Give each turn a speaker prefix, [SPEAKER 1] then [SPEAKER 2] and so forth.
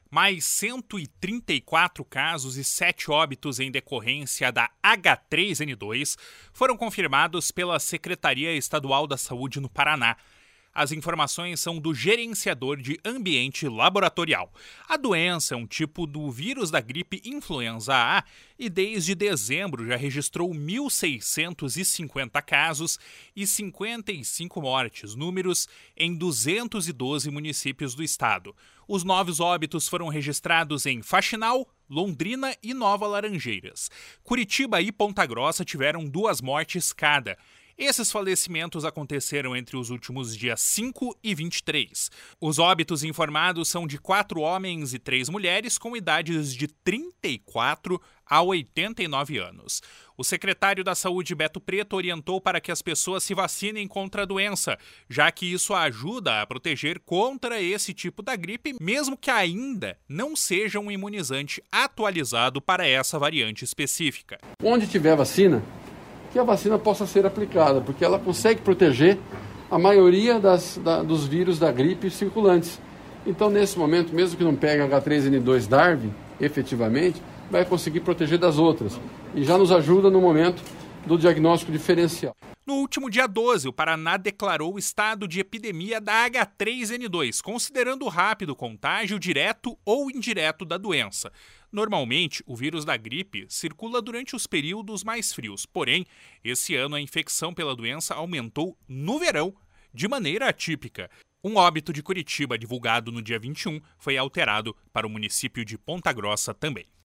[SPEAKER 1] Mais 134 casos e 7 óbitos em decorrência da H3N2 foram confirmados pela Secretaria Estadual da Saúde no Paraná. As informações são do gerenciador de ambiente laboratorial. A doença é um tipo do vírus da gripe influenza A e desde dezembro já registrou 1.650 casos e 55 mortes, números em 212 municípios do estado. Os novos óbitos foram registrados em Faxinal, Londrina e Nova Laranjeiras. Curitiba e Ponta Grossa tiveram 2 mortes cada. Esses falecimentos aconteceram entre os últimos dias 5 e 23. Os óbitos informados são de 4 homens e 3 mulheres com idades de 34 a 89 anos. O secretário da Saúde, Beto Preto, orientou para que as pessoas se vacinem contra a doença, já que isso ajuda a proteger contra esse tipo da gripe, mesmo que ainda não seja um imunizante atualizado para essa variante específica.
[SPEAKER 2] Onde tiver vacina, que a vacina possa ser aplicada, porque ela consegue proteger a maioria dos vírus da gripe circulantes. Então, nesse momento, mesmo que não pegue H3N2 Darwin, efetivamente, vai conseguir proteger das outras. E já nos ajuda no momento do diagnóstico diferencial.
[SPEAKER 1] No último dia 12, o Paraná declarou o estado de epidemia da H3N2, considerando o rápido contágio direto ou indireto da doença. Normalmente, o vírus da gripe circula durante os períodos mais frios, porém, esse ano a infecção pela doença aumentou no verão, de maneira atípica. Um óbito de Curitiba, divulgado no dia 21, foi alterado para o município de Ponta Grossa também.